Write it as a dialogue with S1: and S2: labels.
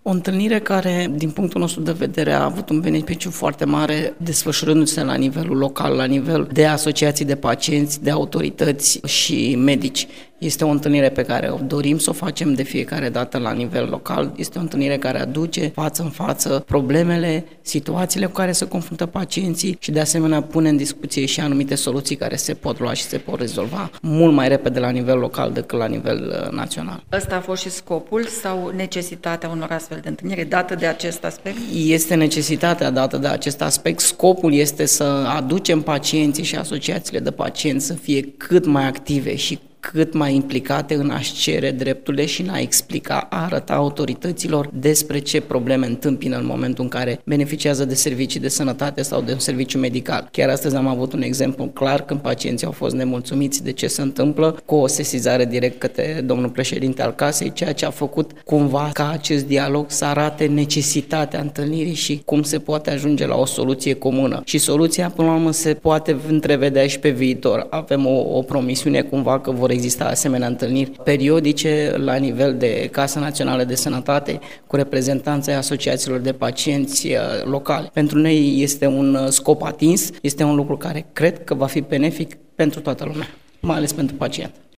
S1: O întâlnire care, din punctul nostru de vedere, a avut un beneficiu foarte mare desfășurându-se la nivelul local, la nivel de asociații de pacienți, de autorități și medici. Este o întâlnire pe care o dorim să o facem de fiecare dată la nivel local. Este o întâlnire care aduce față în față problemele, situațiile cu care se confruntă pacienții și de asemenea pune în discuție și anumite soluții care se pot lua și se pot rezolva mult mai repede la nivel local decât la nivel național.
S2: Ăsta a fost și scopul sau necesitatea unor astfel de întâlniri dată de acest aspect?
S1: Este necesitatea dată de acest aspect. Scopul este să aducem pacienții și asociațiile de pacienți să fie cât mai active și cât mai implicate în a-și cere drepturile și în a explica, a arăta autorităților despre ce probleme întâmpină în momentul în care beneficiază de servicii de sănătate sau de un serviciu medical. Chiar astăzi am avut un exemplu clar când pacienții au fost nemulțumiți de ce se întâmplă, cu o sesizare direct către domnul președinte al casei, ceea ce a făcut cumva ca acest dialog să arate necesitatea întâlnirii și cum se poate ajunge la o soluție comună. Și soluția, până la urmă, se poate întrevedea și pe viitor. Avem o promisiune cumva că vor exista asemenea întâlniri periodice la nivel de Casa Națională de Sănătate cu reprezentanții asociațiilor de pacienți locali. Pentru noi este un scop atins, este un lucru care cred că va fi benefic pentru toată lumea, mai ales pentru pacient.